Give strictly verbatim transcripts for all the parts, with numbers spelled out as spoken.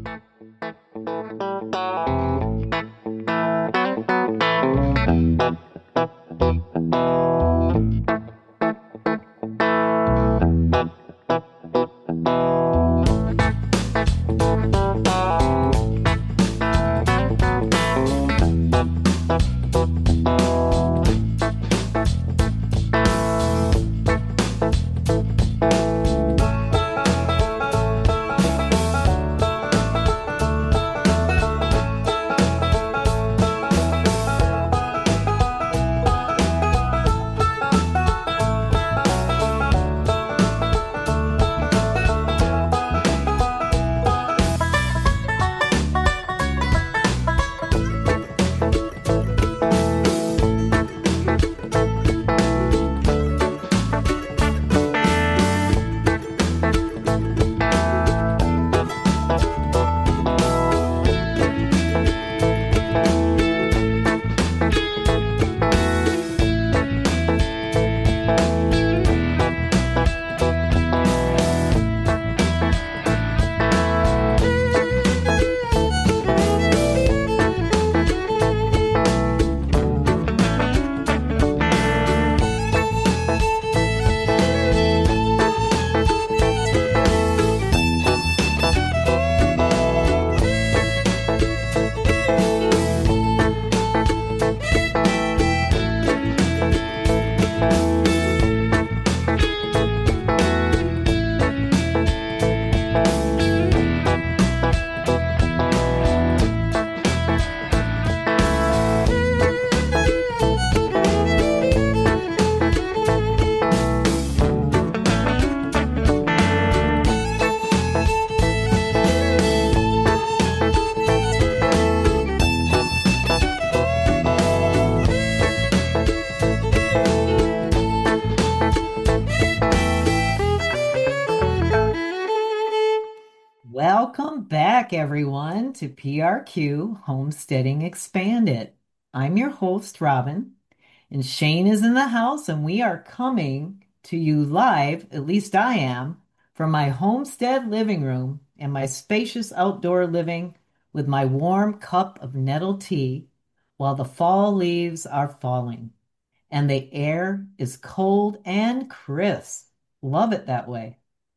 Welcome back, everyone, to P R Q Homesteading Expanded. I'm your host, Robin, and Shane is in the house, and we are coming to you live, at least I am, from my homestead living room and my spacious outdoor living with my warm cup of nettle tea while the fall leaves are falling and the air is cold and crisp. Love it that way.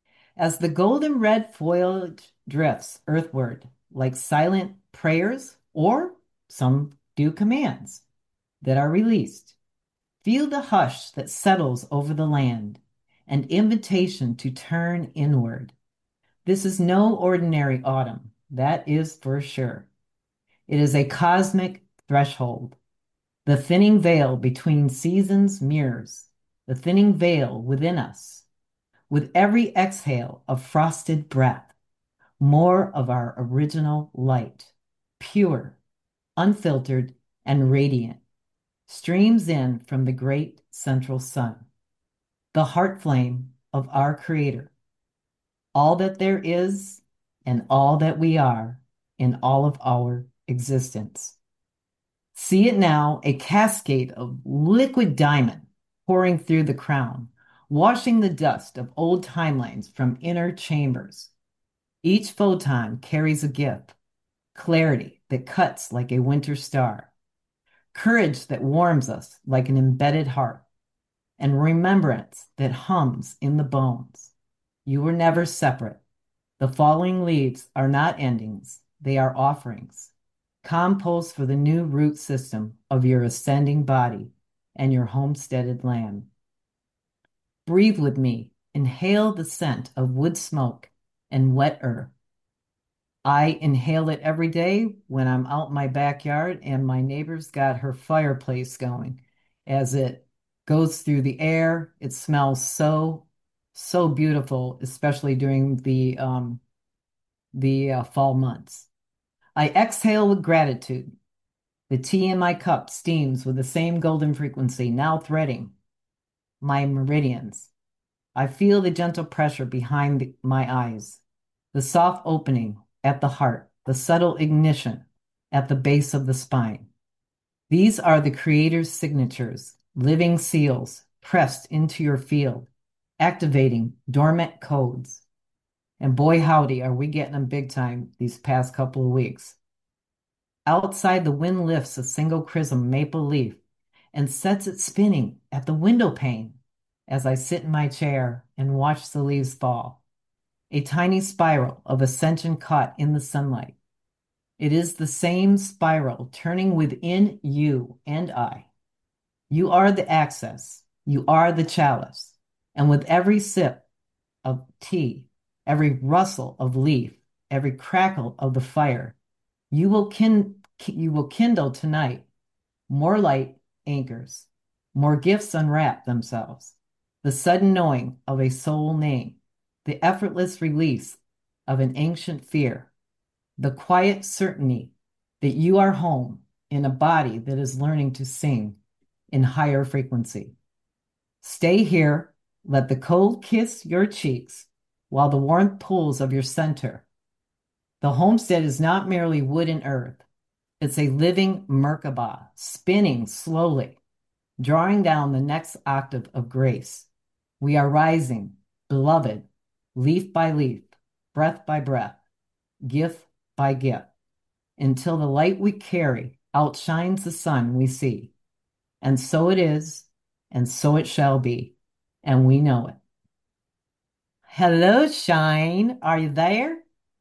As the golden red foliage drifts earthward like silent prayers, or some do commands that are released, feel the hush that settles over the land, an invitation to turn inward. This is no ordinary autumn, that is for sure. It is a cosmic threshold. The thinning veil between seasons mirrors the thinning veil within us. With every exhale of frosted breath, more of our original light, pure, unfiltered, and radiant, streams in from the great central sun, the heart flame of our Creator, all that there is and all that we are in all of our existence. See it now, a cascade of liquid diamond pouring through the crown, washing the dust of old timelines from inner chambers. Each photon carries a gift, clarity that cuts like a winter star, courage that warms us like an embedded heart, and remembrance that hums in the bones. You were never separate. The falling leaves are not endings, they are offerings, compost for the new root system of your ascending body and your homesteaded land. Breathe with me. Inhale the scent of wood smoke and wet earth. I inhale it every day when I'm out in my backyard and my neighbor's got her fireplace going. As it goes through the air, it smells so, so beautiful, especially during the um, the uh, fall months. I exhale with gratitude. The tea in my cup steams with the same golden frequency, now threading my meridians. I feel the gentle pressure behind the, my eyes, the soft opening at the heart, the subtle ignition at the base of the spine. These are the Creator's signatures, living seals pressed into your field, activating dormant codes. And boy, howdy, are we getting them big time these past couple of weeks. Outside, the wind lifts a single prism maple leaf and sets it spinning at the window pane as I sit in my chair and watch the leaves fall. A tiny spiral of ascension caught in the sunlight. It is the same spiral turning within you and I. You are the access. You are the chalice. And with every sip of tea, every rustle of leaf, every crackle of the fire, you will kin you will kindle tonight. More light anchors, more gifts unwrap themselves. The sudden knowing of a soul name, the effortless release of an ancient fear, the quiet certainty that you are home in a body that is learning to sing in higher frequency. Stay here, let the cold kiss your cheeks while the warmth pulls of your center. The homestead is not merely wood and earth, it's a living Merkabah spinning slowly, drawing down the next octave of grace. We are rising, beloved, leaf by leaf, breath by breath, gift by gift, until the light we carry outshines the sun we see. And so it is, and so it shall be, and we know it. Hello, Shine. Are you there?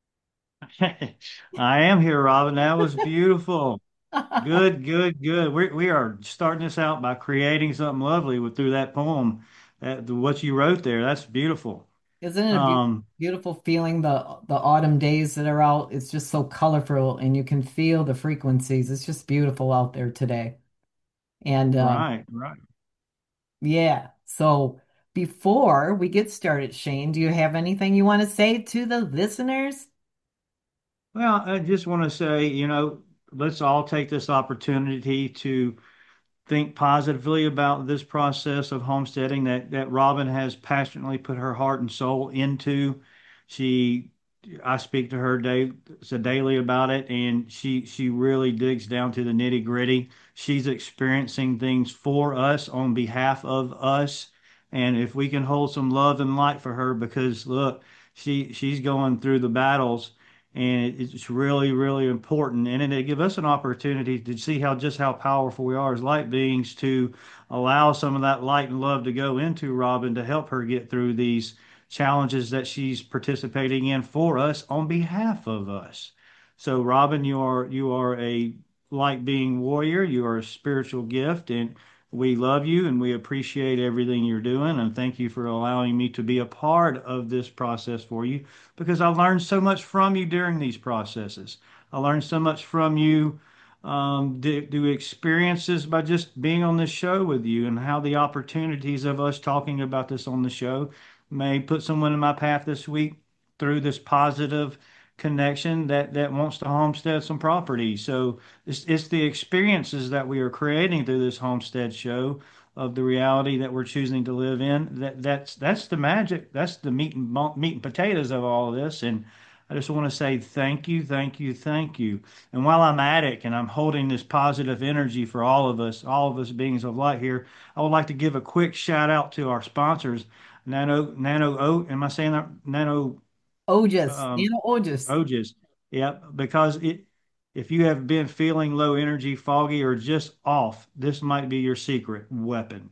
I am here, Robin. That was beautiful. Good, good, good. We we are starting this out by creating something lovely with through that poem, that what you wrote there. That's beautiful. Isn't it a be Um, beautiful feeling the the autumn days that are out? It's just so colorful and you can feel the frequencies. It's just beautiful out there today. And um, right, right. yeah, so before we get started, Shane, do you have anything you want to say to the listeners? Well, I just want to say, you know, let's all take this opportunity to think positively about this process of homesteading that that Robin has passionately put her heart and soul into. She, I speak to her day so daily about it, and she she really digs down to the nitty gritty. She's experiencing things for us on behalf of us, and if we can hold some love and light for her, because look, she she's going through the battles and it's really, really important. And it give us an opportunity to see how just how powerful we are as light beings to allow some of that light and love to go into Robin to help her get through these challenges that she's participating in for us on behalf of us. So, Robin, you are you are a light being warrior. You are a spiritual gift, and we love you and we appreciate everything you're doing. And thank you for allowing me to be a part of this process for you because I learned so much from you during these processes. I learned so much from you um, do, do experiences by just being on this show with you and how the opportunities of us talking about this on the show may put someone in my path this week through this positive connection that that wants to homestead some property. So it's it's the experiences that we are creating through this homestead show of the reality that we're choosing to live in. That that's that's the magic. That's the meat and bo- meat and potatoes of all of this. And I just want to say thank you, thank you, thank you. And while I'm at it and I'm holding this positive energy for all of us, all of us beings of light here, I would like to give a quick shout out to our sponsors, Nano Nano Oat. Am I saying that? Nano Ojas, um, Nano Ojas. Ojas. Yeah, because it if you have been feeling low energy, foggy, or just off, this might be your secret weapon.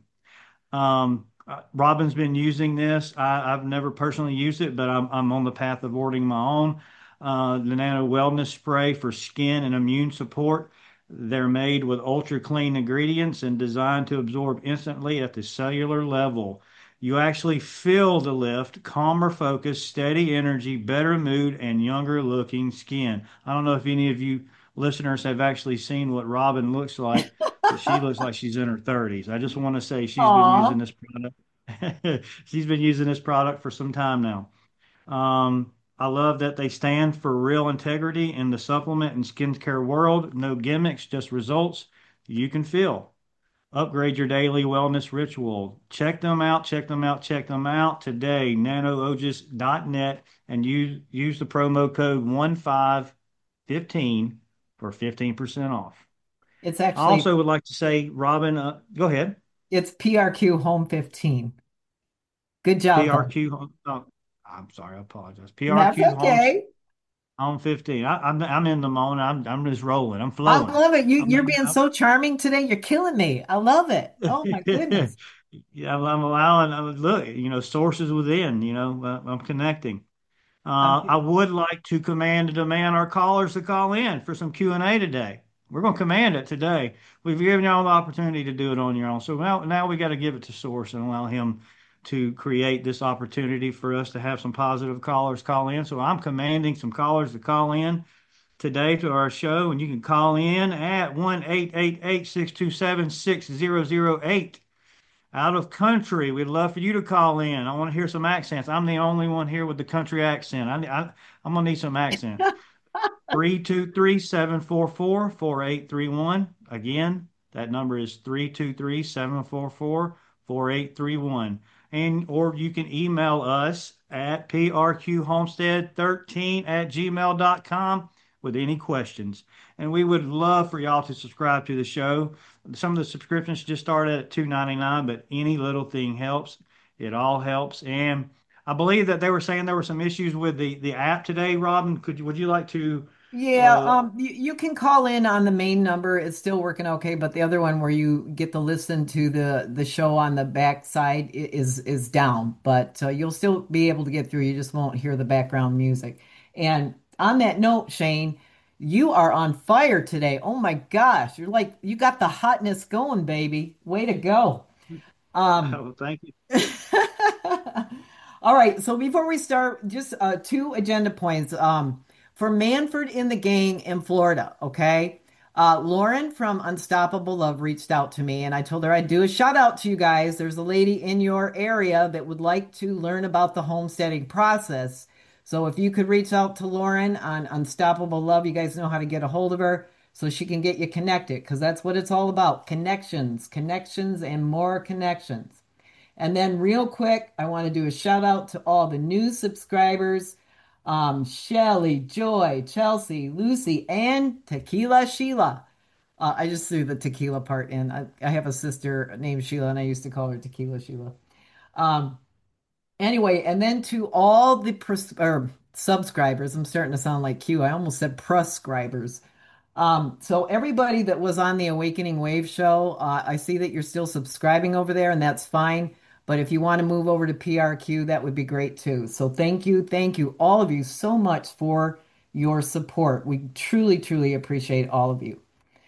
Um, uh, Robin's been using this. I, I've never personally used it, but I'm I'm on the path of ordering my own. Uh, the Nano Wellness Spray for skin and immune support. They're made with ultra clean ingredients and designed to absorb instantly at the cellular level. You actually feel the lift, calmer focus, steady energy, better mood, and younger looking skin. I don't know if any of you listeners have actually seen what Robin looks like, but she looks like she's in her thirties. I just want to say she's been using Aw. this product. She's been using this product for some time now. Um, I love that they stand for real integrity in the supplement and skincare world. No gimmicks, just results you can feel. Upgrade your daily wellness ritual. Check them out, check them out, check them out today. nano ojas dot net and use use the promo code one five fifteen for fifteen percent off. It's I actually also would like to say, Robin, uh, go ahead. it's P R Q Home fifteen. Good job, though. P R Q. Uh, I'm sorry, I apologize. That's P R Q Home okay. Home fifteen. I, I'm I'm in the moment. I'm I'm just rolling. I'm I flowing. love it. You I'm, you're being I'm, so charming today. You're killing me. I love it. Oh my goodness. yeah, I'm, I'm allowing. I'm, look, you know, sources within. You know, uh, I'm connecting. Uh, I Okay. would like to command to demand our callers to call in for some Q and A today. We're going to command it today. We've given y'all the opportunity to do it on your own. So now, now we got to give it to Source and allow him to create this opportunity for us to have some positive callers call in. So I'm commanding some callers to call in today to our show, and you can call in at one eight eight eight, six two seven, six zero zero eight. Out of country, we'd love for you to call in. I want to hear some accents. I'm the only one here with the country accent. I, I, I'm gonna need some accents. Three two three, seven four four, four eight three one. Again, that number is three two three, seven four four, four eight three one. And or you can email us at p r q homestead thirteen at gmail dot com with any questions. And we would love for y'all to subscribe to the show. Some of the subscriptions just started at two ninety-nine, but any little thing helps. It all helps. And I believe that they were saying there were some issues with the the app today, Robin. Could you, would you like to Yeah, uh, um, you, you can call in on the main number. It's still working okay, but the other one where you get to listen to the the show on the back side i- is is down. But uh, you'll still be able to get through. You just won't hear the background music. And on that note, Shane, you are on fire today. Oh my gosh, you're like you got the hotness going, baby. Way to go. Um, oh, thank you. All right, so before we start, just uh, two agenda points. Um, for Manford in the gang in Florida, okay? Uh, Lauren from Unstoppable Love reached out to me, and I told her I'd do a shout out to you guys. There's a lady in your area that would like to learn about the homesteading process. So if you could reach out to Lauren on Unstoppable Love, you guys know how to get a hold of her so she can get you connected, because that's what it's all about. Connections, connections, and more connections. And then, real quick, I want to do a shout out to all the new subscribers, um, Shelly, Joy, Chelsea, Lucy, and Tequila Sheila. Uh, I just threw the tequila part in. I, I have a sister named Sheila, and I used to call her Tequila Sheila. Um, anyway, and then to all the pres- or subscribers, I'm starting to sound like Q. I almost said prescribers. Um, so everybody that was on the Awakening Wave show, uh, I see that you're still subscribing over there, and that's fine. But if you want to move over to P R Q, that would be great too. So thank you, thank you, all of you, so much for your support. We truly, truly appreciate all of you.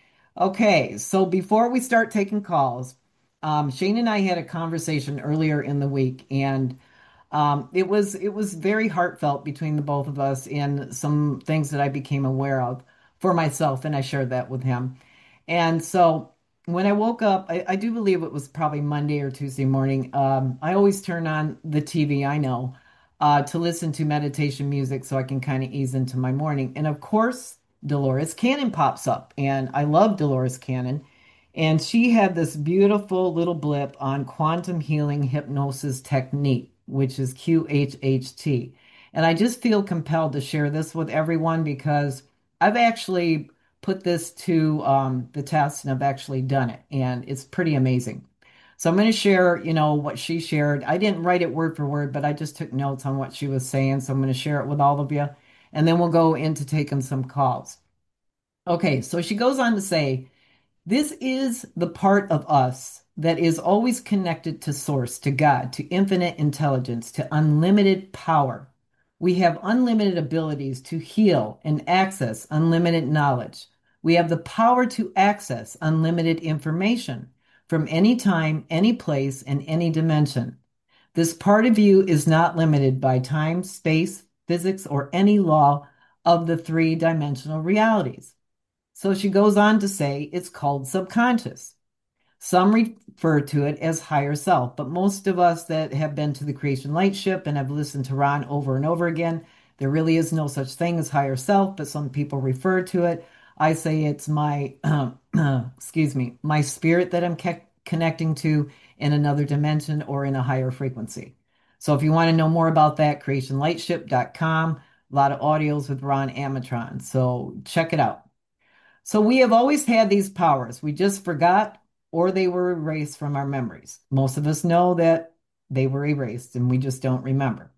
Okay, so before we start taking calls, um, Shane and I had a conversation earlier in the week, and um, it was it was very heartfelt between the both of us and some things that I became aware of for myself, and I shared that with him. And so when I woke up, I, I do believe it was probably Monday or Tuesday morning. Um, I always turn on the T V, I know, uh, to listen to meditation music so I can kind of ease into my morning. And of course, Dolores Cannon pops up, and I love Dolores Cannon. And she had this beautiful little blip on quantum healing hypnosis technique, which is Q H H T. And I just feel compelled to share this with everyone because I've actually put this to um, the test and I've actually done it, and it's pretty amazing. So I'm going to share, you know, what she shared. I didn't write it word for word, but I just took notes on what she was saying. So I'm going to share it with all of you, and then we'll go into taking some calls. Okay, so she goes on to say, this is the part of us that is always connected to Source, to God, to infinite intelligence, to unlimited power. We have unlimited abilities to heal and access unlimited knowledge. We have the power to access unlimited information from any time, any place, and any dimension. This part of you is not limited by time, space, physics, or any law of the three dimensional realities. So she goes on to say it's called subconscious. Some refer to it as higher self, but most of us that have been to the Creation Light Ship and have listened to Ron over and over again, there really is no such thing as higher self, but some people refer to it. I say it's my, uh, excuse me, my spirit that I'm ke- connecting to in another dimension or in a higher frequency. So if you want to know more about that, creation lightship dot com, a lot of audios with Ron Amatron. So check it out. So we have always had these powers. We just forgot or they were erased from our memories. Most of us know that they were erased and we just don't remember.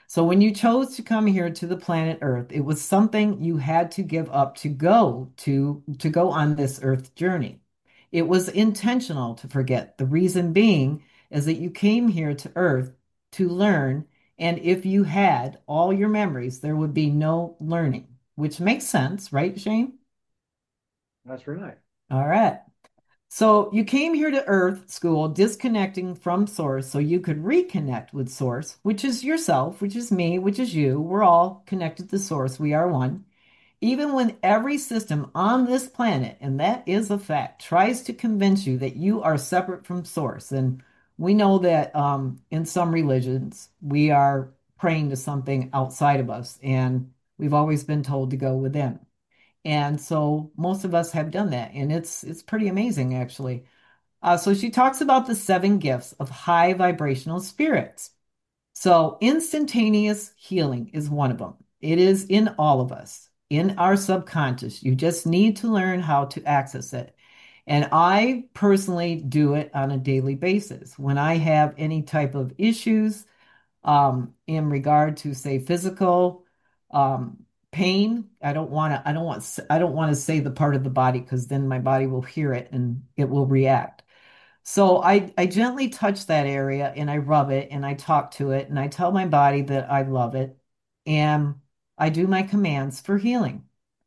So when you chose to come here to the planet Earth, it was something you had to give up to go to to go on this Earth journey. It was intentional to forget. The reason being is that you came here to Earth to learn, and if you had all your memories, there would be no learning, which makes sense, right, Shane? That's right. All right. So you came here to Earth School disconnecting from Source so you could reconnect with Source, which is yourself, which is me, which is you. We're all connected to Source. We are one. Even when every system on this planet, and that is a fact, tries to convince you that you are separate from Source. And we know that um, in some religions, we are praying to something outside of us, and we've always been told to go within. And so most of us have done that, and it's it's pretty amazing actually. Uh, so she talks about the seven gifts of high vibrational spirits. So instantaneous healing is one of them. It is in all of us, in our subconscious. You just need to learn how to access it. And I personally do it on a daily basis. When I have any type of issues, um, in regard to say physical um, pain. I don't want to. I don't want. I don't want to say the part of the body because then my body will hear it and it will react. So I I gently touch that area and I rub it and I talk to it and I tell my body that I love it and I do my commands for healing.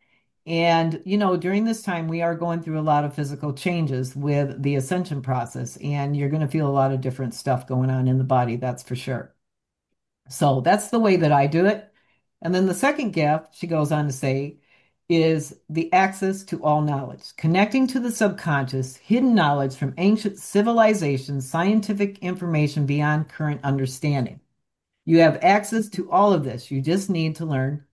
And, you know, during this time, we are going through a lot of physical changes with the ascension process, and you're going to feel a lot of different stuff going on in the body, that's for sure. So that's the way that I do it. And then the second gift, she goes on to say, is the access to all knowledge, connecting to the subconscious, hidden knowledge from ancient civilizations, scientific information beyond current understanding. You have access to all of this. You just need to learn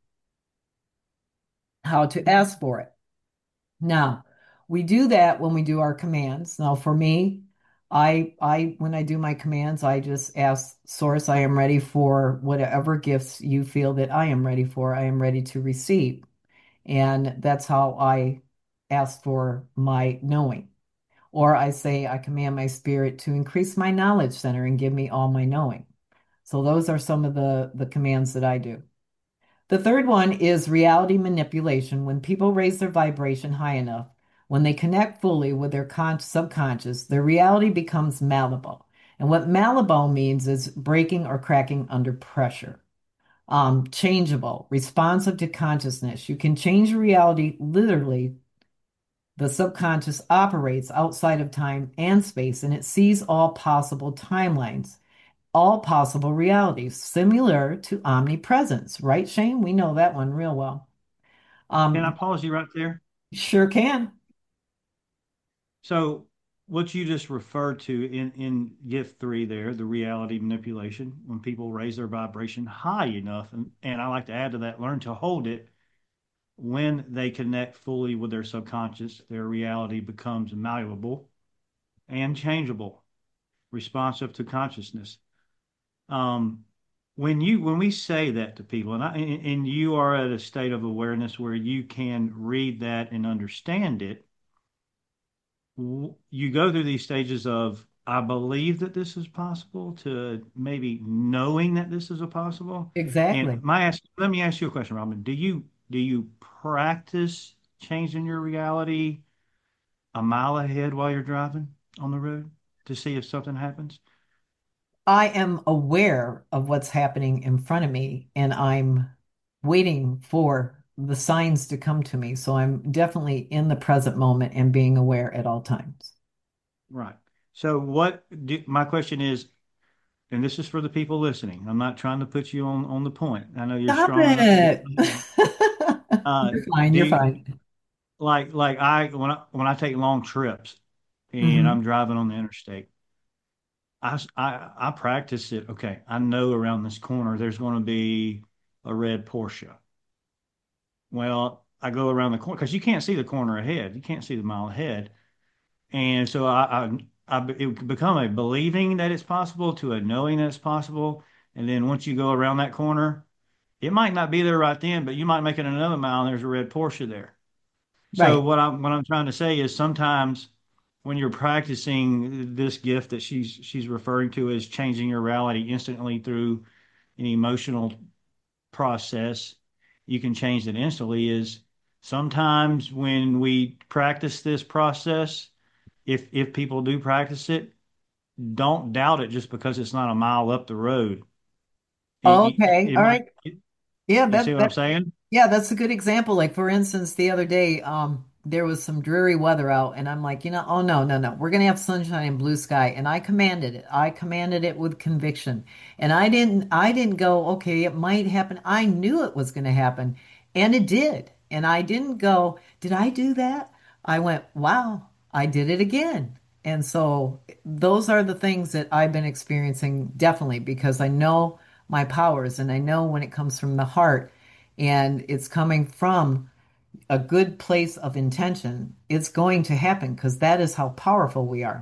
how to ask for it. Now, we do that when we do our commands. Now, for me, I I when I do my commands, I just ask Source, I am ready for whatever gifts you feel that I am ready for. I am ready to receive. And that's how I ask for my knowing. Or I say, I command my spirit to increase my knowledge center and give me all my knowing. So those are some of the the commands that I do. The third one is reality manipulation. When people raise their vibration high enough, when they connect fully with their con- subconscious, their reality becomes malleable. And what malleable means is breaking or cracking under pressure. Um, changeable, responsive to consciousness. You can change your reality literally. The subconscious operates outside of time and space, and it sees all possible timelines, all possible realities, similar to omnipresence, right, Shane? We know that one real well. Can I Um, pause you right there? sure can. So, what you just referred to in, in gift three there, the reality manipulation, when people raise their vibration high enough, and, and I like to add to that, learn to hold it when they connect fully with their subconscious, their reality becomes malleable and changeable, responsive to consciousness. Um, when you when we say that to people, and I, and and you are at a state of awareness where you can read that and understand it, you go through these stages of I believe that this is possible to maybe knowing that this is a possible. And Exactly. my ask, let me ask you a question, Robin. Do you do you practice changing your reality a mile ahead while you're driving on the road to see if something happens? I am aware of what's happening in front of me, and I'm waiting for the signs to come to me. So I'm definitely in the present moment and being aware at all times. Right. So what do, my question is, and this is for the people listening. I'm not trying to put you on on the point. I know you're Stop strong enough to do it. it. Uh, You're fine. do You're you, fine. like like I when I when I take long trips and Hmm. I'm driving on the interstate, I s- I I practice it. Okay, I know around this corner there's going to be a red Porsche. Well, I go around the corner because you can't see the corner ahead. You can't see the mile ahead. And so I, I, I it become a believing that it's possible to a knowing that it's possible. And then once you go around that corner, it might not be there right then, but you might make it another mile and there's a red Porsche there. So Right. what I'm what I'm trying to say is sometimes when you're practicing this gift that she's she's referring to as changing your reality instantly through an emotional process, you can change it instantly. Is sometimes when we practice this process, if if people do practice it, don't doubt it just because it's not a mile up the road. It, it, Okay. it All might, right. Yeah, you see that what I'm that saying? yeah, that's a good example. Like for instance, the other day, um, there was some dreary weather out, and I'm like, you know, oh no, no, no, we're gonna have sunshine and blue sky, and I commanded it. I commanded it with conviction, and I didn't, I didn't go, okay, it might happen. I knew it was gonna happen, and it did. And I didn't go, did I do that? I went, wow, I did it again. And so those are the things that I've been experiencing definitely because I know my powers and I know when it comes from the heart and it's coming from a good place of intention, it's going to happen because that is how powerful we are.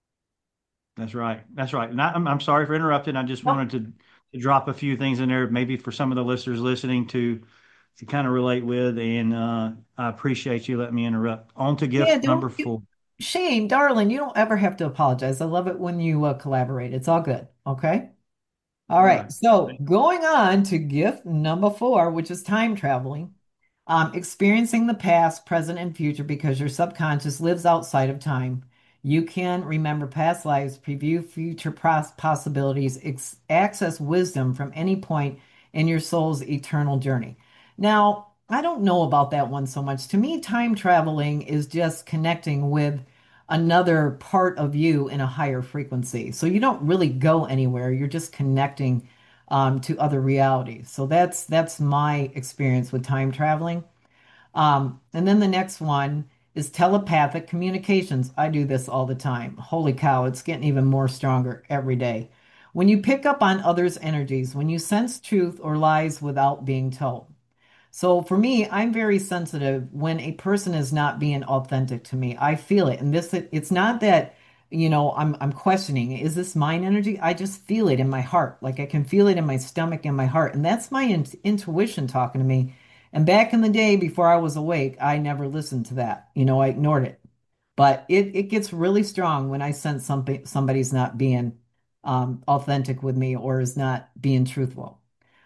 That's right. That's right. And I, I'm, I'm sorry for interrupting. I just No. wanted to, to drop a few things in there, maybe for some of the listeners listening to to kind of relate with. And uh, I appreciate you letting me interrupt. On to Yeah, gift number don't you, four. Shane, darling, you don't ever have to apologize. I love it when you uh, collaborate. It's all good. Okay. All All right. right. So going on to gift number four, which is time traveling. Um, experiencing the past, present, and future because your subconscious lives outside of time. You can remember past lives, preview future pros- possibilities, ex- access wisdom from any point in your soul's eternal journey. Now, I don't know about that one so much. To me, time traveling is just connecting with another part of you in a higher frequency. So you don't really go anywhere. You're just connecting um, to other realities. So that's that's my experience with time traveling. Um, and then the next one is telepathic communications. I do this all the time. Holy cow, it's getting even more stronger every day. When you pick up on others' energies, when you sense truth or lies without being told. So for me, I'm very sensitive when a person is not being authentic to me. I feel it. And this it's not that, you know, I'm I'm questioning, is this mine energy? I just feel it in my heart. Like I can feel it in my stomach and my heart. And that's my in intuition talking to me. And back in the day before I was awake, I never listened to that. You know, I ignored it. But it it gets really strong when I sense something somebody's not being um, authentic with me or is not being truthful.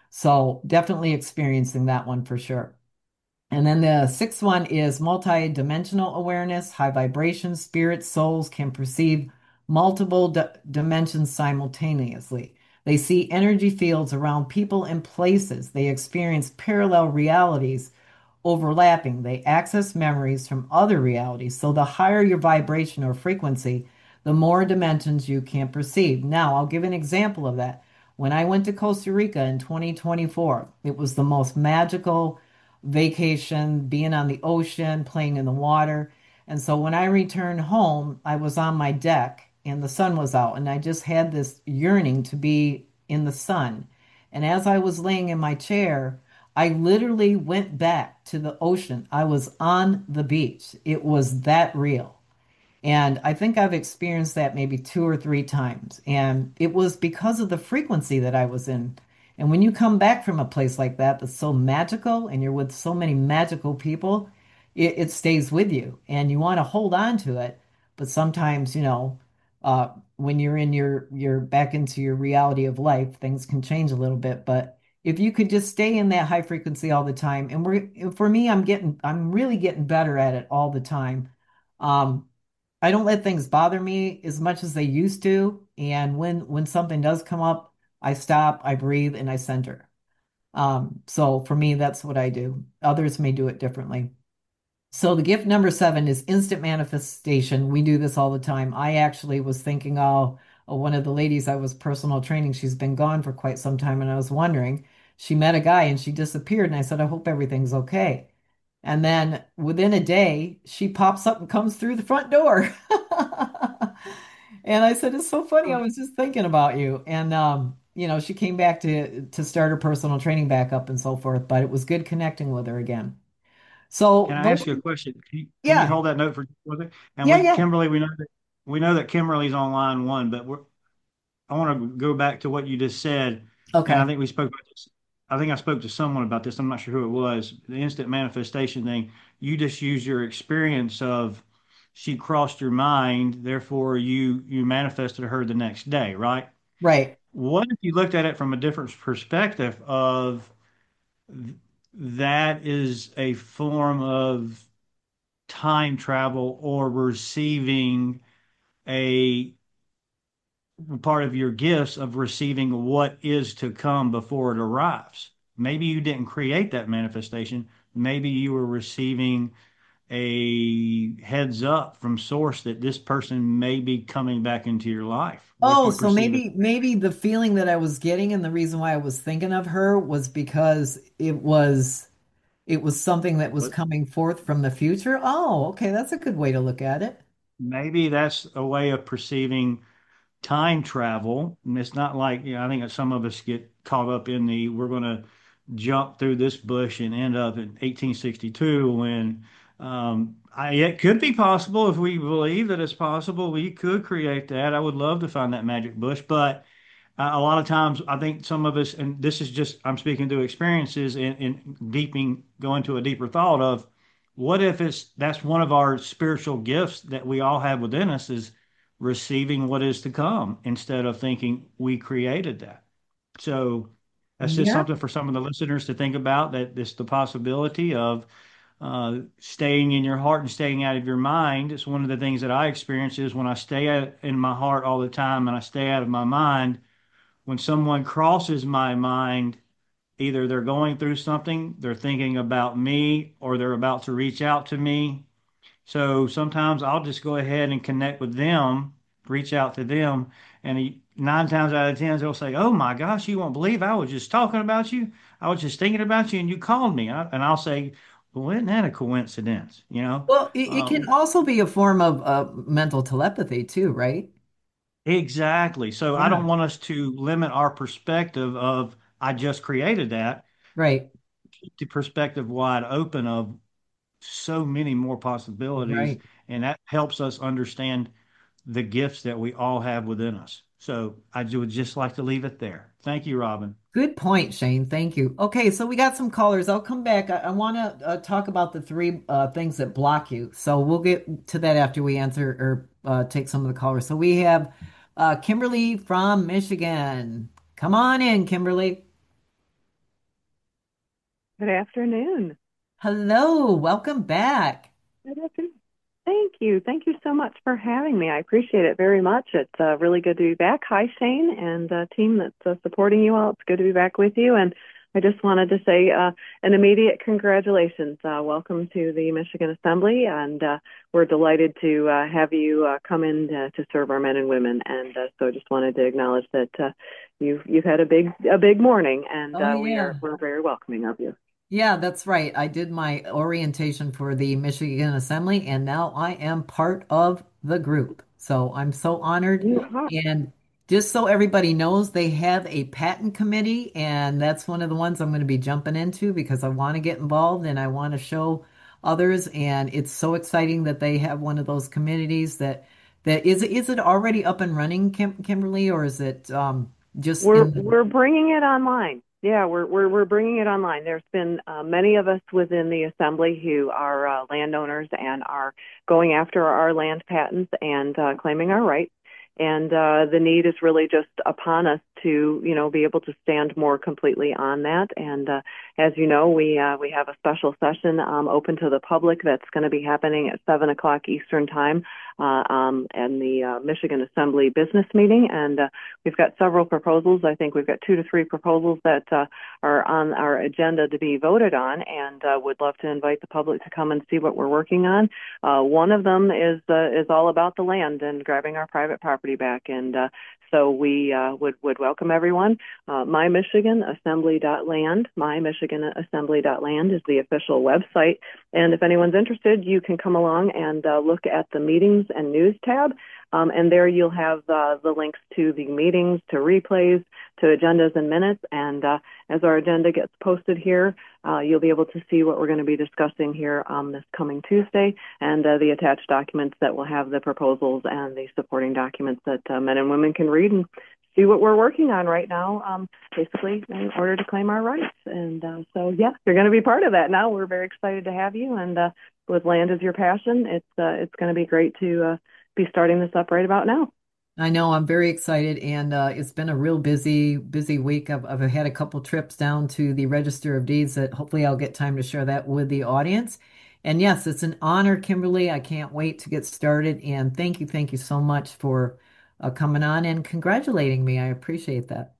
So definitely experiencing that one for sure. And then the sixth one is multi-dimensional awareness, high vibrations, spirits, souls can perceive multiple d- dimensions simultaneously. They see energy fields around people and places. They experience parallel realities overlapping. They access memories from other realities. So the higher your vibration or frequency, the more dimensions you can perceive. Now, I'll give an example of that. When I went to Costa Rica in twenty twenty-four, it was the most magical vacation, being on the ocean, playing in the water. And so when I returned home, I was on my deck and the sun was out, and I just had this yearning to be in the sun. And as I was laying in my chair, I literally went back to the ocean. I was on the beach. It was that real. And I think I've experienced that maybe two or three times. And it was because of the frequency that I was in. And when you come back from a place like that, that's so magical and you're with so many magical people, it, it stays with you and you want to hold on to it. But sometimes, you know, uh, when you're in your, you're back into your reality of life, things can change a little bit. But if you could just stay in that high frequency all the time, and we're, for me, I'm getting, I'm really getting better at it all the time. Um, I don't let things bother me as much as they used to. And when when something does come up, I stop, I breathe, and I center. Um, so for me, that's what I do. Others may do it differently. So the gift number seven is instant manifestation. We do this all the time. I actually was thinking, oh, oh, one of the ladies I was personal training, she's been gone for quite some time, and I was wondering, she met a guy and she disappeared, and I said, I hope everything's okay. And then within a day, she pops up and comes through the front door. And I said, it's so funny. I was just thinking about you. And um, you know, she came back to to start her personal training back up and so forth, but it was good connecting with her again. So Can I those, ask you a question? Can you, can you yeah, hold that note for just one second? And yeah, we, yeah. Kimberly, we know that we know that Kimberly's on line one, but we're, I want to go back to what you just said, and I Okay. think we spoke about this. I think I spoke to someone about this. I'm not sure who it was. The instant manifestation thing. You just use your experience of she crossed your mind, therefore you you manifested her the next day, right? Right. What if you looked at it from a different perspective of th- that is a form of time travel or receiving a part of your gifts of receiving what is to come before it arrives. Maybe you didn't create that manifestation. Maybe you were receiving a heads up from source that this person may be coming back into your life. Would Oh, you so perceive it? maybe maybe the feeling that I was getting and the reason why I was thinking of her was because it was it was something that was But coming forth from the future. Oh, okay, that's a good way to look at it. maybe that's a way of perceiving time travel. And it's not like, you know, I think that some of us get caught up in the we're going to jump through this bush and end up in eighteen sixty-two when um, I, it could be possible if we believe that it's possible. We could create that. I would love to find that magic bush, but uh, a lot of times I think some of us, and this is just, I'm speaking to experiences and, and deeping, going to a deeper thought of what if it's that's one of our spiritual gifts that we all have within us is receiving what is to come instead of thinking we created that. So that's just Yeah. something for some of the listeners to think about that this the possibility of uh, staying in your heart and staying out of your mind. It's one of the things that I experience is when I stay out in my heart all the time and I stay out of my mind, when someone crosses my mind, either they're going through something, they're thinking about me, or they're about to reach out to me. So sometimes I'll just go ahead and connect with them, reach out to them, and he, nine times out of ten, they'll say, "Oh my gosh, you won't believe I was just talking about you. I was just thinking about you, and you called me." And I'll say, "Well, isn't that a coincidence?" You know? Well, it, it Uh, can also be a form of uh, mental telepathy too, right? exactly. So I Yeah. don't want us to limit our perspective of I just created that. Right. The perspective wide open of so many more possibilities, Right. and that helps us understand the gifts that we all have within us. So I would just like to leave it there. Thank you, Robin. Good point, Shane. Thank you. Okay, so we got some callers. I'll come back. I, I want to uh, talk about the three uh, things that block you. So we'll get to that after we answer or uh, take some of the callers. So we have uh, Kimberly from Michigan. Come on in, Kimberly. Good afternoon. Hello, welcome back. Good afternoon. Thank you. Thank you so much for having me. I appreciate it very much. It's uh, really good to be back. Hi, Shane, and uh, team that's uh, supporting you all. It's good to be back with you. And I just wanted to say uh, an immediate congratulations. Uh, welcome to the Michigan Assembly, and uh, we're delighted to uh, have you uh, come in uh, to serve our men and women. And uh, so, I just wanted to acknowledge that uh, you've you've had a big a big morning, and Oh uh, we are yeah. we're very welcoming of you. Yeah, that's right. I did my orientation for the Michigan Assembly, and now I am part of the group. So I'm so honored. You are. And just so everybody knows, they have a patent committee, and that's one of the ones I'm going to be jumping into because I want to get involved and I want to show others. And it's so exciting that they have one of those communities that that is is it already up and running, Kim, Kimberly, or is it um, just We're in the we're bringing it online. Yeah, we're we're we're bringing it online. There's been uh, many of us within the assembly who are uh, landowners and are going after our land patents and uh, claiming our rights. And uh, the need is really just upon us to, you know, be able to stand more completely on that. And uh, as you know, we uh, we have a special session um, open to the public that's going to be happening at seven o'clock Eastern time uh, um, in the uh, Michigan Assembly business meeting. And uh, we've got several proposals. I think we've got two to three proposals that uh, are on our agenda to be voted on, and uh, would love to invite the public to come and see what we're working on. Uh, one of them is uh, is all about the land and grabbing our private property back, and uh, so we uh, would would welcome everyone. Uh, my michigan assembly dot land, my michigan assembly dot land is the official website, and if anyone's interested, you can come along and uh, look at the meetings and news tab. Um, and there you'll have uh, the links to the meetings, to replays, to agendas and minutes. And uh, as our agenda gets posted here, uh, you'll be able to see what we're going to be discussing here um, this coming Tuesday, and uh, the attached documents that will have the proposals and the supporting documents that uh, men and women can read and see what we're working on right now, um, basically in order to claim our rights. And uh, so, yeah, you're going to be part of that now. We're very excited to have you. And uh, with land as your passion, it's uh, it's going to be great to uh, be starting this up right about now. I know I'm very excited, and uh, it's been a real busy, busy week. I've, I've had a couple trips down to the Register of Deeds that hopefully I'll get time to share that with the audience. And yes, it's an honor, Kimberly. I can't wait to get started. And thank you, thank you so much for uh, coming on and congratulating me. I appreciate that.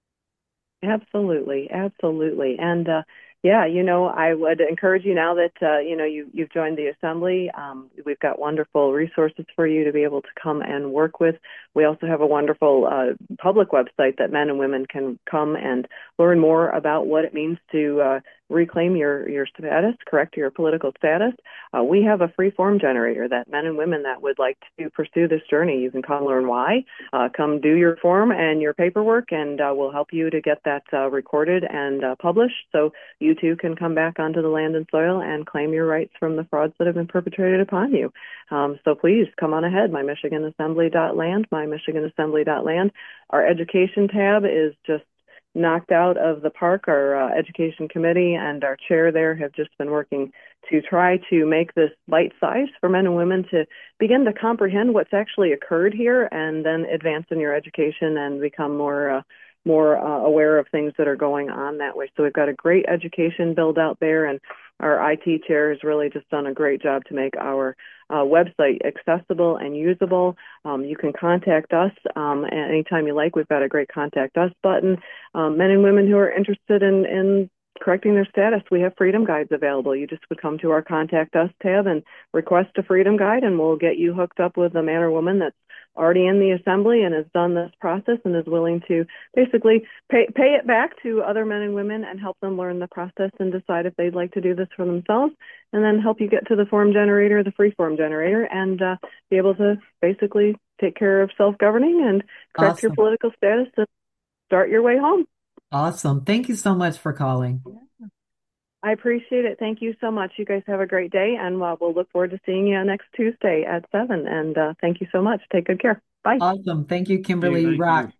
Absolutely, absolutely. And uh, yeah, you know, I would encourage you now that uh, you know you you've joined the assembly. Um, we've got wonderful resources for you to be able to come and work with. We also have a wonderful uh, public website that men and women can come and learn more about what it means to uh, reclaim your your status, correct your political status. Uh, we have a free form generator that men and women that would like to pursue this journey, you can come learn why. Uh, come do your form and your paperwork, and uh, we'll help you to get that uh, recorded and uh, published so you too can come back onto the land and soil and claim your rights from the frauds that have been perpetrated upon you. Um, so please come on ahead, my michigan assembly dot land, my michigan assembly dot land. Our education tab is just knocked out of the park. Our uh, education committee and our chair there have just been working to try to make this bite size for men and women to begin to comprehend what's actually occurred here and then advance in your education and become more uh, more uh, aware of things that are going on that way. So we've got a great education build out there, and our I T chair has really just done a great job to make our uh, website accessible and usable. Um, you can contact us um, anytime you like. We've got a great contact us button. Um, men and women who are interested in, in correcting their status, we have freedom guides available. You just would come to our contact us tab and request a freedom guide, and we'll get you hooked up with a man or woman that's already in the assembly and has done this process and is willing to basically pay, pay it back to other men and women and help them learn the process and decide if they'd like to do this for themselves, and then help you get to the form generator, the free form generator, and uh, be able to basically take care of self-governing and correct your Awesome. political status and start your way home. Awesome. Thank you so much for calling. I appreciate it. Thank you so much. You guys have a great day, and uh, we'll look forward to seeing you next Tuesday at seven. And uh, thank you so much. Take good care. Bye. Awesome. Thank you, Okay, Kimberly. You thank you. rock.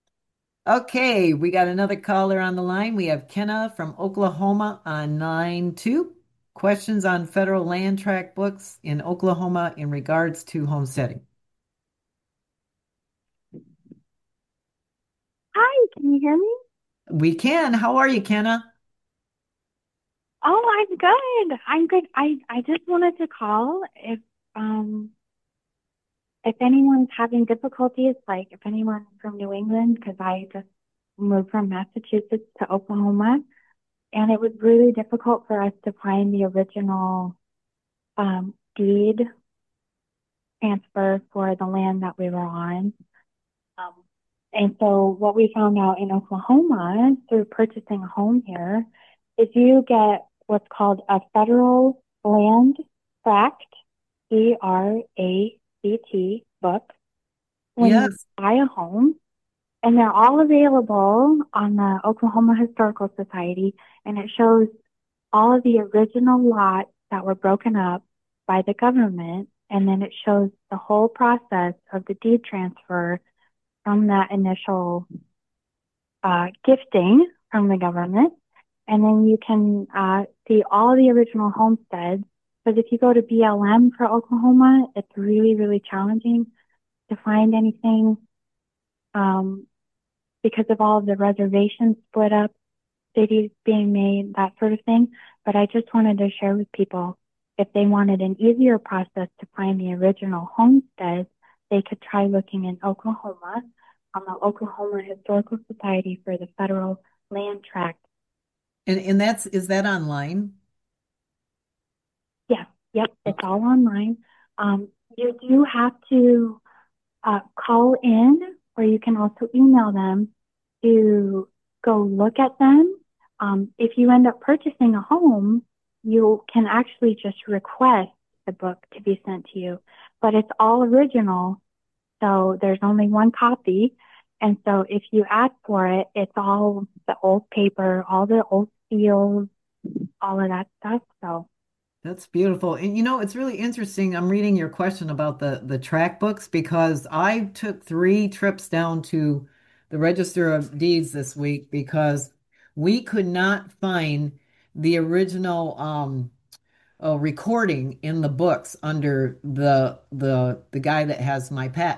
Okay, we got another caller on the line. We have Kenna from Oklahoma on line two. Questions on federal land tract books in Oklahoma in regards to homesteading. Hi, can you hear me? We can. How are you, Kenna? Oh, I'm good. I'm good. I I just wanted to call if um if anyone's having difficulties, like if anyone from New England, because I just moved from Massachusetts to Oklahoma, and it was really difficult for us to find the original um deed transfer for the land that we were on. Um, and so what we found out in Oklahoma through purchasing a home here is you get what's called a federal land tract, E R A C T book when you Yes. buy a home. And they're all available on the Oklahoma Historical Society. And it shows all of the original lots that were broken up by the government. And then it shows the whole process of the deed transfer from that initial uh, gifting from the government. And then you can uh, see all the original homesteads. Because if you go to B L M for Oklahoma, it's really, really challenging to find anything um, because of all of the reservations split up, cities being made, that sort of thing. But I just wanted to share with people if they wanted an easier process to find the original homesteads, they could try looking in Oklahoma on the Oklahoma Historical Society for the Federal Land Tract. And and that's is that online? Yes, yep, it's Okay. all online. Um, you do have to uh, call in, or you can also email them to go look at them. Um, if you end up purchasing a home, you can actually just request the book to be sent to you, but it's all original. So there's only one copy. And so if you ask for it, it's all the old paper, all the old seals, all of that stuff. So That's beautiful. And you know, it's really interesting. I'm reading your question about the the track books because I took three trips down to the Register of Deeds this week because we could not find the original um uh, recording in the books under the the the guy that has my patent.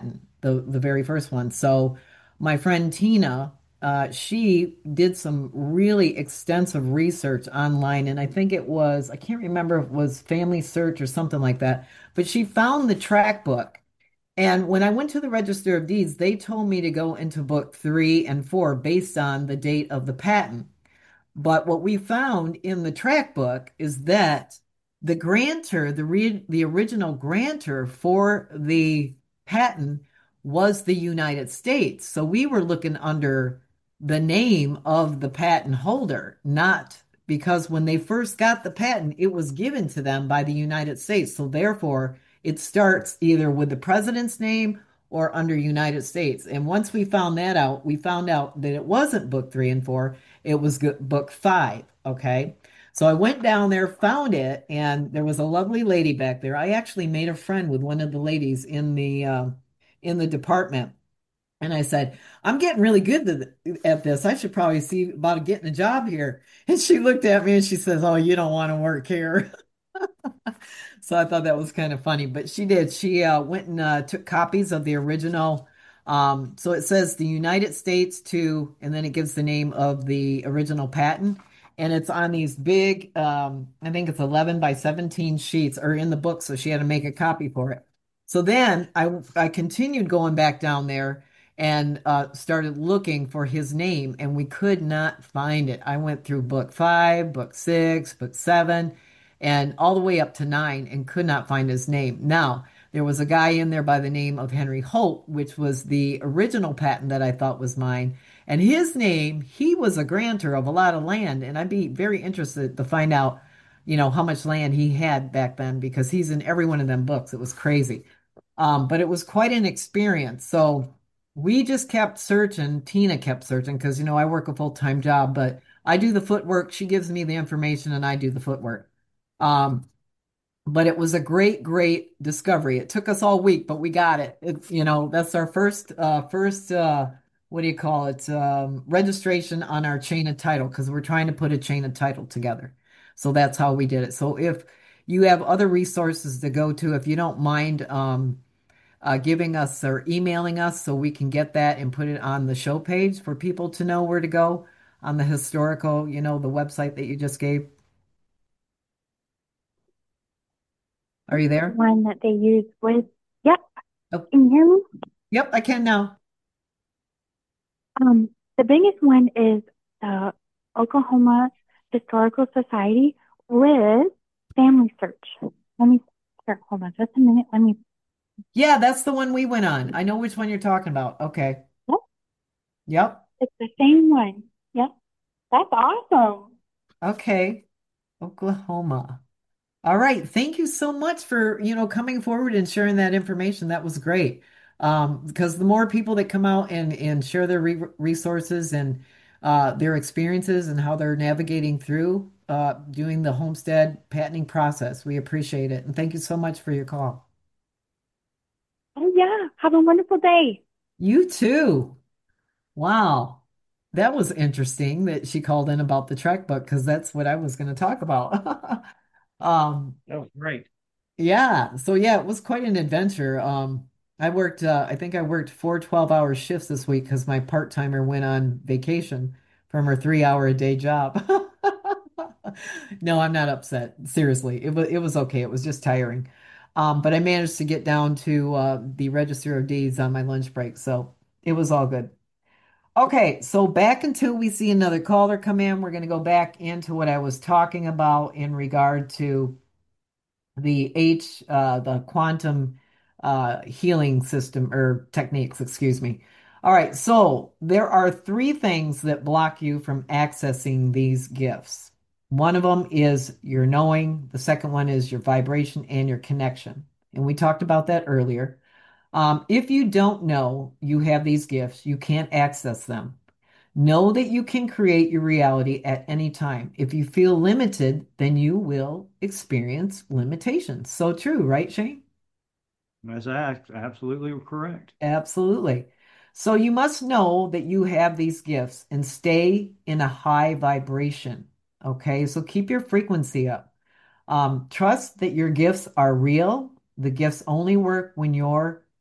the the very first one. So my friend Tina, uh, she did some really extensive research online, and I think it was, I can't remember if it was Family Search or something like that, but she found the track book. And when I went to the Register of Deeds, they told me to go into book three and four based on the date of the patent. But what we found in the track book is that the grantor, the re the original grantor for the patent was the United States. So we were looking under the name of the patent holder, not because when they first got the patent, it was given to them by the United States. So therefore, it starts either with the president's name or under United States. And once we found that out, we found out that it wasn't book three and four, it was book five. Okay. So I went down there, found it, and there was a lovely lady back there. I actually made a friend with one of the ladies in the uh, in the department. And I said, I'm getting really good at this. I should probably see about getting a job here. And she looked at me and she says, Oh, you don't want to work here. So I thought that was kind of funny, but she did. She uh, went and uh, took copies of the original. Um, so it says the United States to, and then it gives the name of the original patent. And it's on these big, um, I think it's eleven by seventeen sheets or in the book. So she had to make a copy for it. So then I, I continued going back down there and uh, started looking for his name, and we could not find it. I went through book five, book six, book seven and all the way up to nine and could not find his name. Now, there was a guy in there by the name of Henry Holt, which was the original patent that I thought was mine. And his name, he was a grantor of a lot of land. And I'd be very interested to find out, you know, how much land he had back then because he's in every one of them books. It was crazy. Um, but it was quite an experience. So we just kept searching. Tina kept searching because, you know, I work a full-time job, but I do the footwork. She gives me the information and I do the footwork. Um, but it was a great, great discovery. It took us all week, but we got it. It's, you know, that's our first, uh, first, uh, what do you call it? Um, registration on our chain of title because we're trying to put a chain of title together. So that's how we did it. So if you have other resources to go to, if you don't mind, um, uh, giving us or emailing us so we can get that and put it on the show page for people to know where to go on the historical, you know, the website that you just gave. Are you there? One that they use with, yep, Oh, can you hear me? yep, I can now. Um, the biggest one is the Oklahoma Historical Society with Family Search. Let me, here, hold on just a minute. Let me, Yeah, that's the one we went on. I know which one you're talking about. Okay. yep, Yep. it's the same one. Yep, that's awesome. Okay. Oklahoma. All right. Thank you so much for, you know, coming forward and sharing that information. That was great. Um, because the more people that come out and and share their re resources and uh, their experiences and how they're navigating through uh, doing the homestead patenting process, we appreciate it. And thank you so much for your call. Oh, yeah, have a wonderful day. You too. Wow. That was interesting that she called in about the track book because that's what I was going to talk about. Um, Oh, great. yeah, so yeah, it was quite an adventure. Um, I worked, uh, I think I worked four hour shifts this week because my part-timer went on vacation from her three hour a day job. No, I'm not upset. Seriously, it was it was okay. It was just tiring. Um, but I managed to get down to uh, the Register of Deeds on my lunch break, so it was all good. Okay, so back until we see another caller come in, we're going to go back into what I was talking about in regard to the H, uh, the quantum uh, healing system or techniques, excuse me. All right, so there are three things that block you from accessing these gifts. One of them is your knowing, the second one is your vibration and your connection. And we talked about that earlier. Um, if you don't know you have these gifts, you can't access them. Know that you can create your reality at any time. If you feel limited, then you will experience limitations. So true, right, Shane? That's a- absolutely correct. Absolutely. So you must know that you have these gifts and stay in a high vibration. Okay, so keep your frequency up. Um, trust that your gifts are real. The gifts only work when you're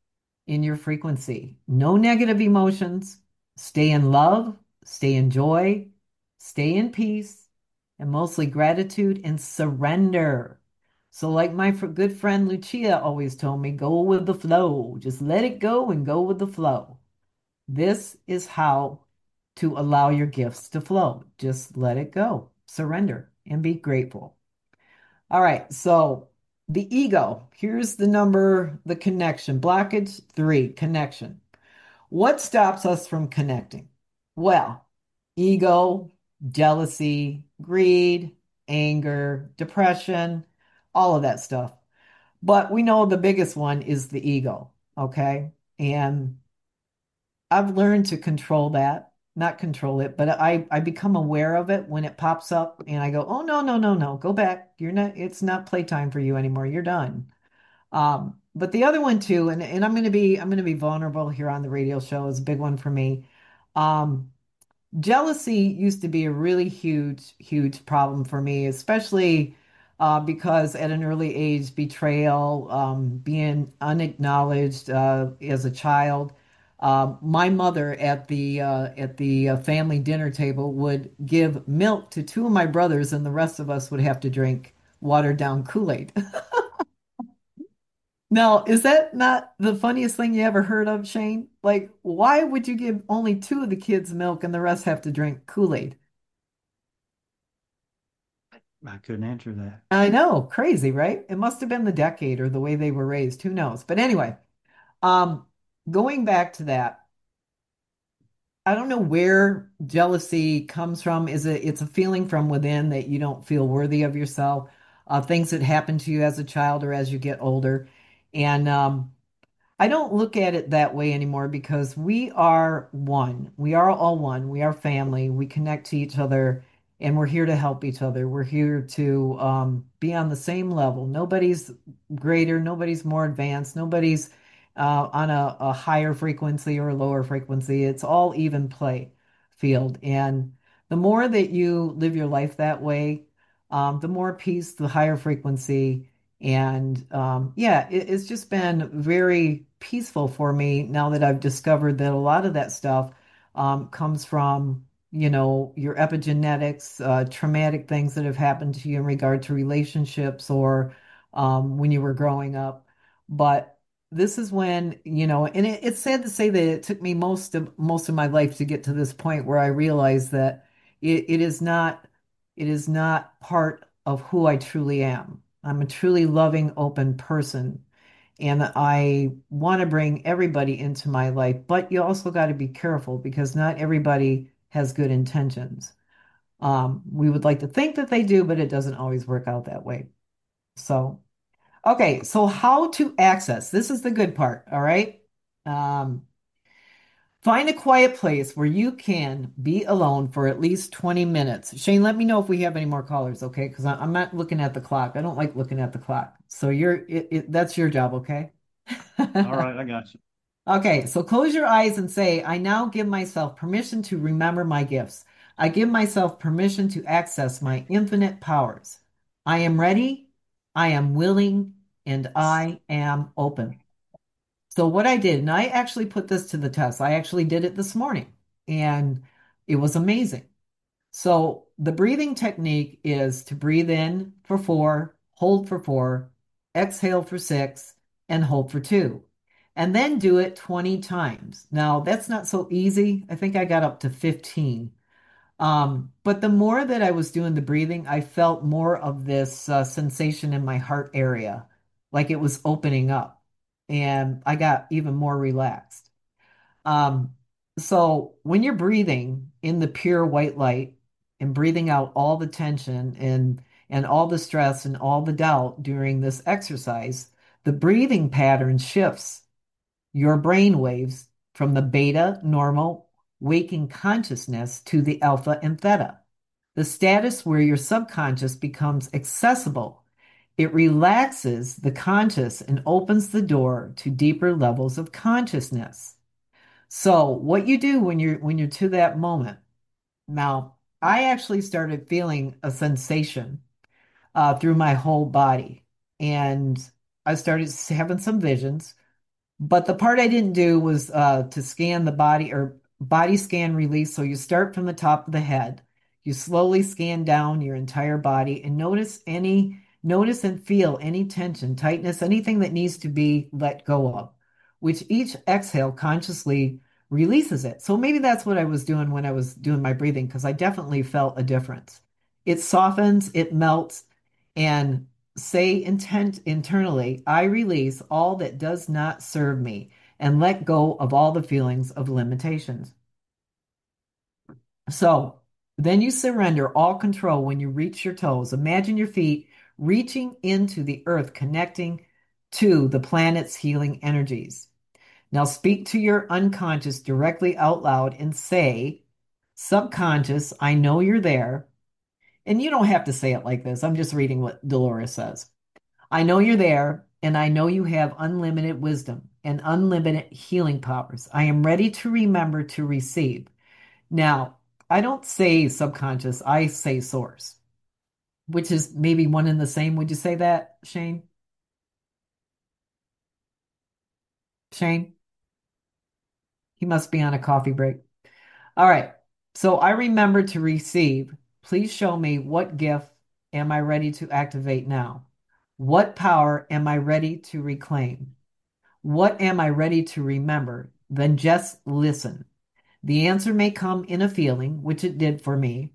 in your frequency. No negative emotions. Stay in love, stay in joy, stay in peace, and mostly gratitude and surrender. So, like my fr- good friend Lucia always told me, go with the flow. Just let it go and go with the flow. This is how to allow your gifts to flow. Just let it go, surrender, and be grateful. All right, so the ego. Here's the number, the connection. Blockage three, connection. What stops us from connecting? Well, ego, jealousy, greed, anger, depression, all of that stuff. But we know the biggest one is the ego, okay? And I've learned to control that, not control it, but I I become aware of it when it pops up and I go, "Oh no, no, no, no. Go back. You're not it's not playtime for you anymore. You're done." Um, but the other one too, and and I'm going to be I'm going to be vulnerable here on the radio show is a big one for me. Um, Jealousy used to be a really huge, huge problem for me, especially uh, because at an early age, betrayal, um, being unacknowledged uh, as a child. Uh, my mother at the uh, at the uh, family dinner table would give milk to two of my brothers, and the rest of us would have to drink watered down Kool-Aid. Now, is that not the funniest thing you ever heard of, Shane? Like, why would you give only two of the kids milk and the rest have to drink Kool-Aid? I couldn't answer that. I know, crazy, right? It must have been the decade or the way they were raised, who knows? But anyway, um, going back to that, I don't know where jealousy comes from. Is it it's a feeling from within that you don't feel worthy of yourself, uh, things that happen to you as a child or as you get older. And um I don't look at it that way anymore because we are one. We are all one. We are family. We connect to each other and we're here to help each other. We're here to um, be on the same level. Nobody's greater, nobody's more advanced, nobody's uh, on a, a higher frequency or a lower frequency. It's all even play field. And the more that you live your life that way, um, the more peace, the higher frequency. And um, yeah, it, it's just been very peaceful for me now that I've discovered that a lot of that stuff um, comes from, you know, your epigenetics, uh, traumatic things that have happened to you in regard to relationships or um, when you were growing up. But this is when, you know, and it, it's sad to say that it took me most of most of my life to get to this point where I realized that it, it is not it is not part of who I truly am. I'm a truly loving, open person. And I want to bring everybody into my life, but you also got to be careful because not everybody has good intentions. Um, we would like to think that they do, but it doesn't always work out that way. So, okay, so how to access? This is the good part, all right? Um, Find a quiet place where you can be alone for at least twenty minutes. Shane, let me know if we have any more callers, okay? Because I'm not looking at the clock. I don't like looking at the clock. So you're it, it, that's your job, okay? All right, I got you. Okay, so close your eyes and say, I now give myself permission to remember my gifts. I give myself permission to access my infinite powers. I am ready, I am willing, and I am open. So what I did, and I actually put this to the test. I actually did it this morning, and it was amazing. So the breathing technique is to breathe in for four, hold for four, exhale for six, and hold for two. And then do it twenty times. Now, that's not so easy. I think I got up to fifteen. Um, but the more that I was doing the breathing, I felt more of this uh, sensation in my heart area, like it was opening up, and I got even more relaxed. Um, so when you're breathing in the pure white light and breathing out all the tension and and all the stress and all the doubt during this exercise, the breathing pattern shifts your brain waves from the beta normal waking consciousness to the alpha and theta, the status where your subconscious becomes accessible. It relaxes the conscious and opens the door to deeper levels of consciousness. So, what you do when you're when you're to that moment. Now, I actually started feeling a sensation uh, through my whole body, and I started having some visions. But the part I didn't do was uh, to scan the body or body scan release. So you start from the top of the head. You slowly scan down your entire body and notice any, notice and feel any tension, tightness, anything that needs to be let go of, which each exhale consciously releases it. So maybe that's what I was doing when I was doing my breathing, because I definitely felt a difference. It softens, it melts, and say intent internally, I release all that does not serve me and let go of all the feelings of limitations. So then you surrender all control when you reach your toes. Imagine your feet reaching into the earth, connecting to the planet's healing energies. Now speak to your unconscious directly out loud and say, subconscious, I know you're there. And you don't have to say it like this. I'm just reading what Dolores says. I know you're there, and I know you have unlimited wisdom and unlimited healing powers. I am ready to remember to receive. Now, I don't say subconscious, I say source, which is maybe one and the same. Would you say that, Shane? Shane? He must be on a coffee break. All right. So I remember to receive. Please show me what gift am I ready to activate now? What power am I ready to reclaim? What am I ready to remember? Then just listen. The answer may come in a feeling, which it did for me.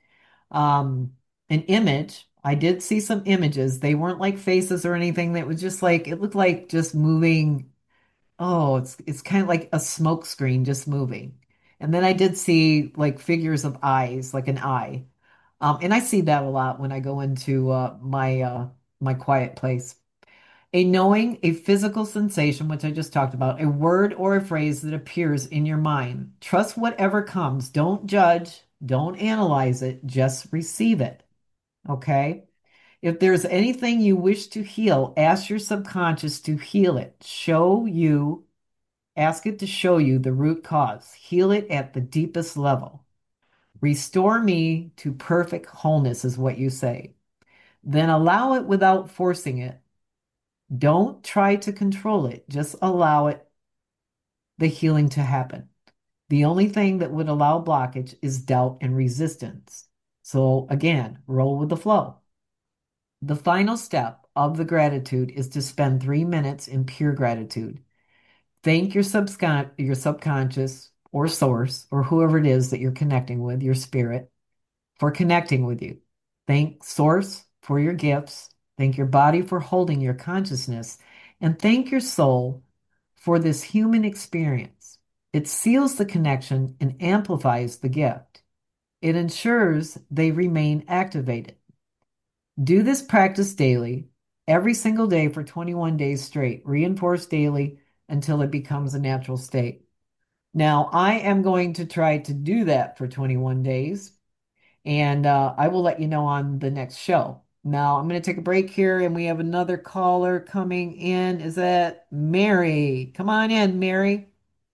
Um, an image. I did see some images. They weren't like faces or anything. That was just like it looked like just moving. Oh, it's it's kind of like a smoke screen just moving. And then I did see like figures of eyes, like an eye. Um, and I see that a lot when I go into uh, my uh, my quiet place. A knowing, a physical sensation, which I just talked about, a word or a phrase that appears in your mind. Trust whatever comes. Don't judge. Don't analyze it. Just receive it. Okay? If there's anything you wish to heal, ask your subconscious to heal it. Show you, ask it to show you the root cause. Heal it at the deepest level. Restore me to perfect wholeness, is what you say. Then allow it without forcing it. Don't try to control it. Just allow it, the healing to happen. The only thing that would allow blockage is doubt and resistance. So again, roll with the flow. The final step of the gratitude is to spend three minutes in pure gratitude. Thank your subcon your subconscious or source or whoever it is that you're connecting with, your spirit, for connecting with you. Thank Source for your gifts. Thank your body for holding your consciousness. And thank your soul for this human experience. It seals the connection and amplifies the gift. It ensures they remain activated. Do this practice daily, every single day for twenty-one days straight. Reinforce daily until it becomes a natural state. Now, I am going to try to do that for twenty-one days. And uh, I will let you know on the next show. Now, I'm going to take a break here, and we have another caller coming in. Is that Mary? Come on in, Mary.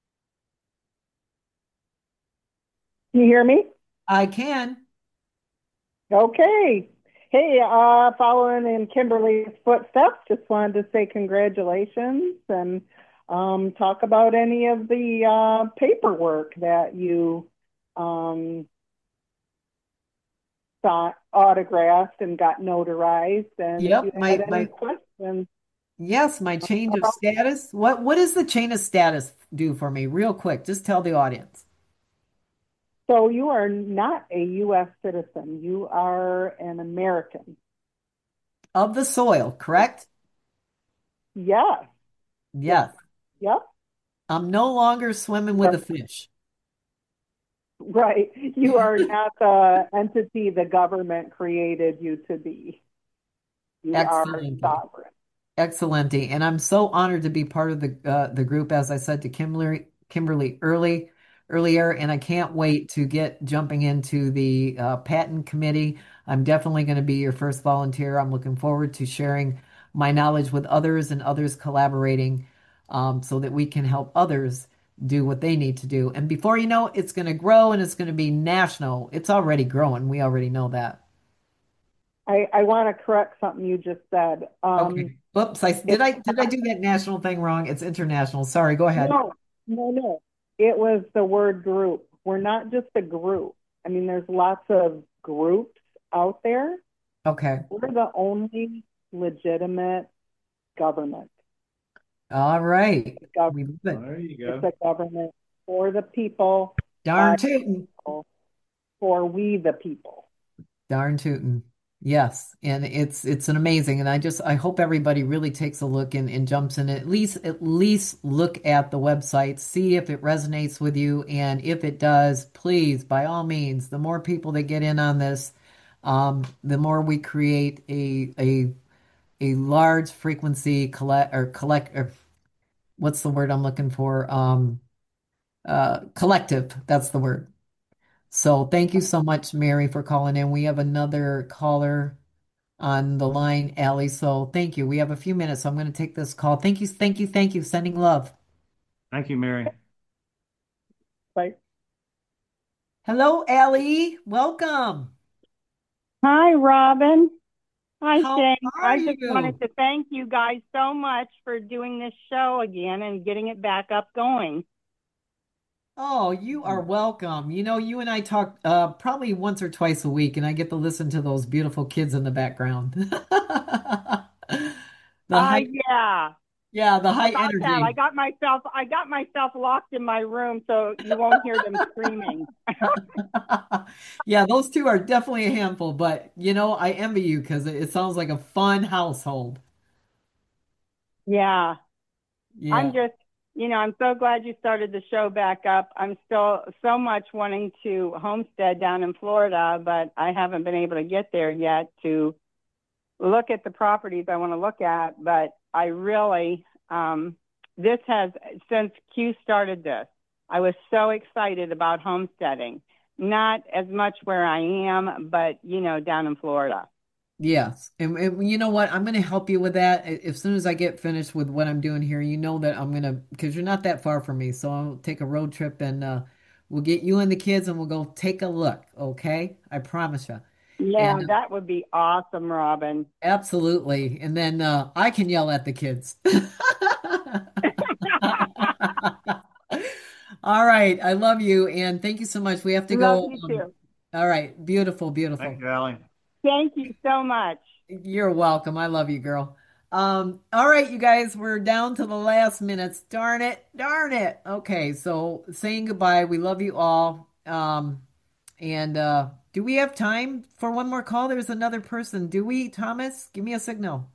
Can you hear me? I can. Okay. Hey, uh, following in Kimberly's footsteps, just wanted to say congratulations and um, talk about any of the uh, paperwork that you um, saw autographed and got notarized. And if you Yep, had my any my questions yes, my change of about, status. What what does the chain of status do for me? Real quick, just tell the audience. so you are not a U S citizen. You are an American. Of the soil, correct? Yes, yes, Yes. yep. I'm no longer swimming with the fish. Right. You are not the entity the government created you to be. You are Excellent. sovereign. Excellente. And I'm so honored to be part of the uh, the group, as I said to Kimberly Kimberly early earlier, and I can't wait to get jumping into the uh, patent committee. I'm definitely going to be your first volunteer. I'm looking forward to sharing my knowledge with others and others collaborating um, so that we can help others do what they need to do. And before you know it, it's going to grow and it's going to be national. It's already growing. We already know that. I, I want to correct something you just said. Um, Okay. Oops, I did it's I did I do that national thing wrong? It's international. Sorry, go ahead. no, no, no. It was the word group. We're not just a group. I mean, there's lots of groups out there. Okay. We're the only legitimate government. All right. The gov- We love Well, it. there you it's go. a government for the people, Darn by tootin'. people, for we the people. Darn tootin'. Yes. And it's it's an amazing. And I just I hope everybody really takes a look and, and jumps in. At least at least look at the website, see if it resonates with you. And if it does, please, by all means, the more people that get in on this, um, the more we create a a a large frequency collect or collect or what's the word I'm looking for? Um, uh, collective. That's the word. So thank you so much, Mary, for calling in. We have another caller on the line, Allie. So thank you. We have a few minutes, so I'm going to take this call. Thank you, thank you, thank you. Sending love. Thank you, Mary. Like, Hello, Allie. Welcome. Hi, Robin. Hi, How Shane. are I just wanted you? to thank you guys so much for doing this show again and getting it back up going. Oh, you are welcome. You know, you and I talk uh, probably once or twice a week, and I get to listen to those beautiful kids in the background. The Uh, high, yeah. yeah, the How high about that? I energy. got myself I got myself locked in my room so you won't hear them screaming. Yeah, those two are definitely a handful, but you know, I envy you because it, it sounds like a fun household. Yeah. I'm Yeah. just, you know, I'm so glad you started the show back up. I'm still so much wanting to homestead down in Florida, but I haven't been able to get there yet to look at the properties I want to look at, but I really, um, this has, since Q started this, I was so excited about homesteading. Not as much where I am, but, you know, down in Florida. Yes. And, and you know what? I'm going to help you with that. A- As soon as I get finished with what I'm doing here, you know that I'm going to, because you're not that far from me. So I'll take a road trip and uh, we'll get you and the kids and we'll go take a look. Okay. I promise you. Yeah, And uh, that would be awesome, Robin. absolutely. And then uh, I can yell at the kids. All right. I love you. And thank you so much. We have to Love go. you Um, too. all right. Beautiful, Thank beautiful. you, Allie. Thank you so much. You're welcome. I love you, girl. Um, all right, you guys, we're down to the last minutes. Darn it. Darn it. Okay, so saying goodbye. We love you all. Um, and uh, do we have time for one more call? There's another person. Do we, Thomas? Give me a signal.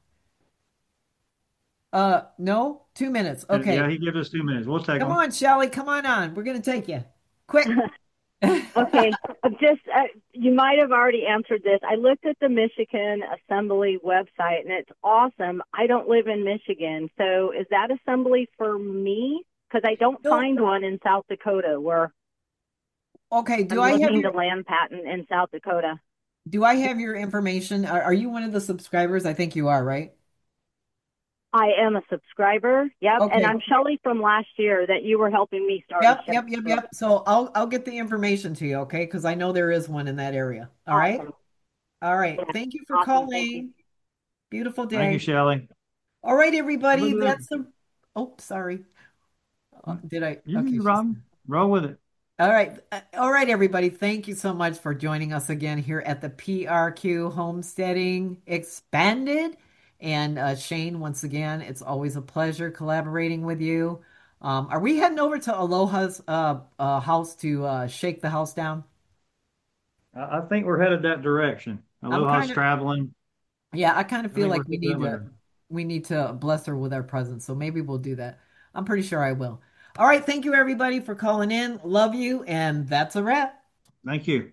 Uh, no? Two minutes. Yeah, Okay. he gives us two minutes. We'll take Come them. on, Shelley. Come on on. We're gonna take you. Quick. Okay, uh, just uh, you might have already answered this. I looked at the Michigan Assembly website and it's awesome. I don't live in Michigan, so is that assembly for me? Because I don't No. find one in South Dakota where Okay, do I'm I have looking your to land patent in South Dakota. do I have your information? Are, are you one of the subscribers? I think you are, right? I am a subscriber. Yep, and Okay. I'm Shelley from last year that you were helping me start a Yep, show. yep, yep, yep. So I'll I'll get the information to you, okay? Because I know there is one in that area. All right? Awesome. All right. Yeah, Thank you for awesome. Thank you. calling. Beautiful Thank you, day. Shelley. All right, Have a everybody. good. That's the Oh, sorry. Uh, did I? You Okay, can she's run. Roll with it. all right. Uh, All right, everybody. Thank you so much for joining us again here at the P R Q Homesteading Expanded. And uh, Shane, once again, it's always a pleasure collaborating with you. Um, are we heading over to Aloha's uh, uh, house to uh, shake the house down? I, I think we're headed that direction. I'm Aloha's kind of, traveling. yeah, I kind of I feel think like we're we going need to there. we need to bless her with our presence. So maybe we'll do that. I'm pretty sure I will. All right, thank you everybody for calling in. Love you, and that's a wrap. Thank you.